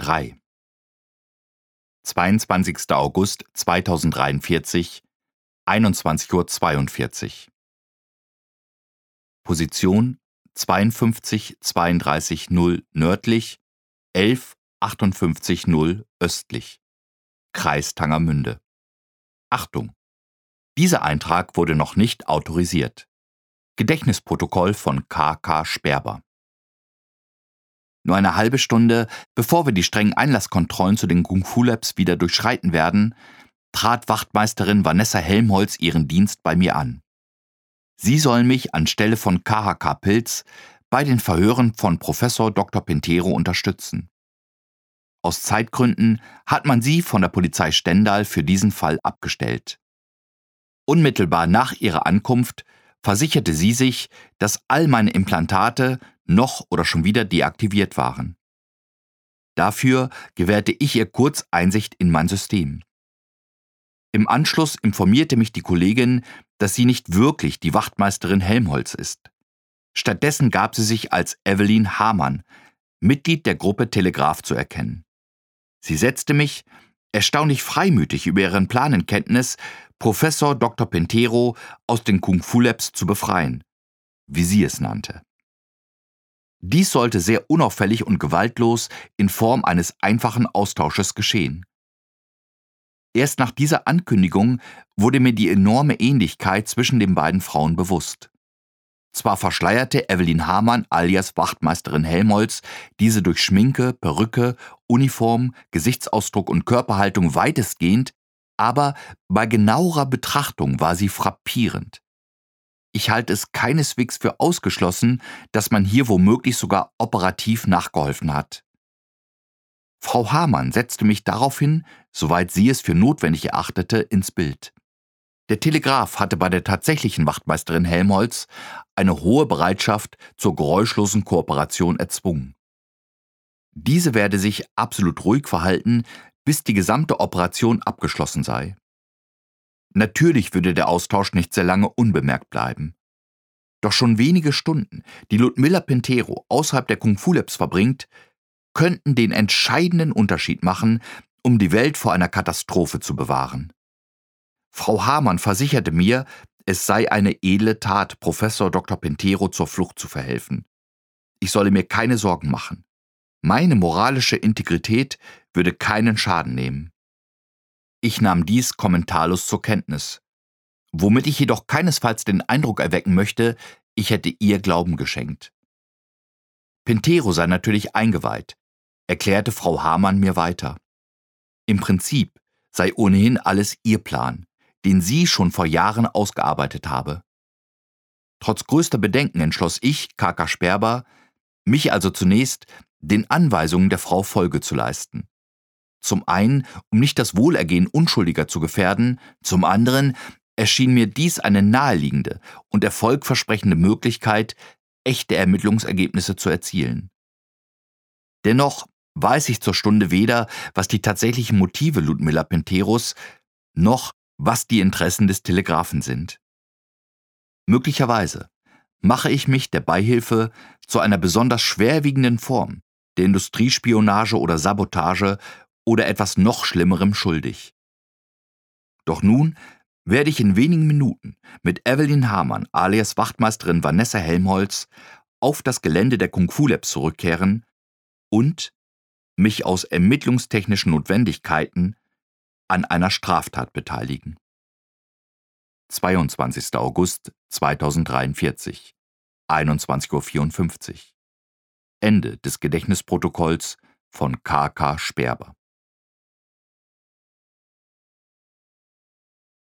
3. 22. August 2043, 21:42 Uhr. Position 52-32-0 nördlich, 11-58-0 östlich. Kreis Tangermünde. Achtung! Dieser Eintrag wurde noch nicht autorisiert. Gedächtnisprotokoll von K.K. Sperber. Nur eine halbe Stunde, bevor wir die strengen Einlasskontrollen zu den Kung Fu Labs wieder durchschreiten werden, trat Wachtmeisterin Vanessa Helmholtz ihren Dienst bei mir an. Sie soll mich anstelle von K.H.K. Pilz bei den Verhören von Professor Dr. Pentero unterstützen. Aus Zeitgründen hat man sie von der Polizei Stendal für diesen Fall abgestellt. Unmittelbar nach ihrer Ankunft versicherte sie sich, dass all meine Implantate noch oder schon wieder deaktiviert waren. Dafür gewährte ich ihr kurz Einsicht in mein System. Im Anschluss informierte mich die Kollegin, dass sie nicht wirklich die Wachtmeisterin Helmholtz ist. Stattdessen gab sie sich als Evelyn Hamann, Mitglied der Gruppe Telegraph, zu erkennen. Sie setzte mich, erstaunlich freimütig über ihren Plan in Kenntnis, Professor Dr. Pentero aus den Kung Fu Labs zu befreien, wie sie es nannte. Dies sollte sehr unauffällig und gewaltlos in Form eines einfachen Austausches geschehen. Erst nach dieser Ankündigung wurde mir die enorme Ähnlichkeit zwischen den beiden Frauen bewusst. Zwar verschleierte Evelyn Hamann alias Wachtmeisterin Helmholtz diese durch Schminke, Perücke, Uniform, Gesichtsausdruck und Körperhaltung weitestgehend, aber bei genauerer Betrachtung war sie frappierend. Ich halte es keineswegs für ausgeschlossen, dass man hier womöglich sogar operativ nachgeholfen hat. Frau Hamann setzte mich daraufhin, soweit sie es für notwendig erachtete, ins Bild. Der Telegraph hatte bei der tatsächlichen Wachtmeisterin Helmholtz eine hohe Bereitschaft zur geräuschlosen Kooperation erzwungen. Diese werde sich absolut ruhig verhalten, bis die gesamte Operation abgeschlossen sei. Natürlich würde der Austausch nicht sehr lange unbemerkt bleiben. Doch schon wenige Stunden, die Ludmilla Pentero außerhalb der Kung Fu Labs verbringt, könnten den entscheidenden Unterschied machen, um die Welt vor einer Katastrophe zu bewahren. Frau Hamann versicherte mir, es sei eine edle Tat, Professor Dr. Pentero zur Flucht zu verhelfen. Ich solle mir keine Sorgen machen. Meine moralische Integrität würde keinen Schaden nehmen. Ich nahm dies kommentarlos zur Kenntnis, womit ich jedoch keinesfalls den Eindruck erwecken möchte, ich hätte ihr Glauben geschenkt. Pentero sei natürlich eingeweiht, erklärte Frau Hamann mir weiter. Im Prinzip sei ohnehin alles ihr Plan, den sie schon vor Jahren ausgearbeitet habe. Trotz größter Bedenken entschloss ich, K.K. Sperber, mich also zunächst den Anweisungen der Frau Folge zu leisten. Zum einen, um nicht das Wohlergehen Unschuldiger zu gefährden, zum anderen erschien mir dies eine naheliegende und erfolgversprechende Möglichkeit, echte Ermittlungsergebnisse zu erzielen. Dennoch weiß ich zur Stunde weder, was die tatsächlichen Motive Ludmilla Penteros, noch was die Interessen des Telegraphen sind. Möglicherweise mache ich mich der Beihilfe zu einer besonders schwerwiegenden Form der Industriespionage oder Sabotage oder etwas noch Schlimmerem schuldig. Doch nun werde ich in wenigen Minuten mit Evelyn Hamann alias Wachtmeisterin Vanessa Helmholtz auf das Gelände der Kung Fu Labs zurückkehren und mich aus ermittlungstechnischen Notwendigkeiten an einer Straftat beteiligen. 22. August 2043, 21:54 Uhr. Ende des Gedächtnisprotokolls von K.K. Sperber.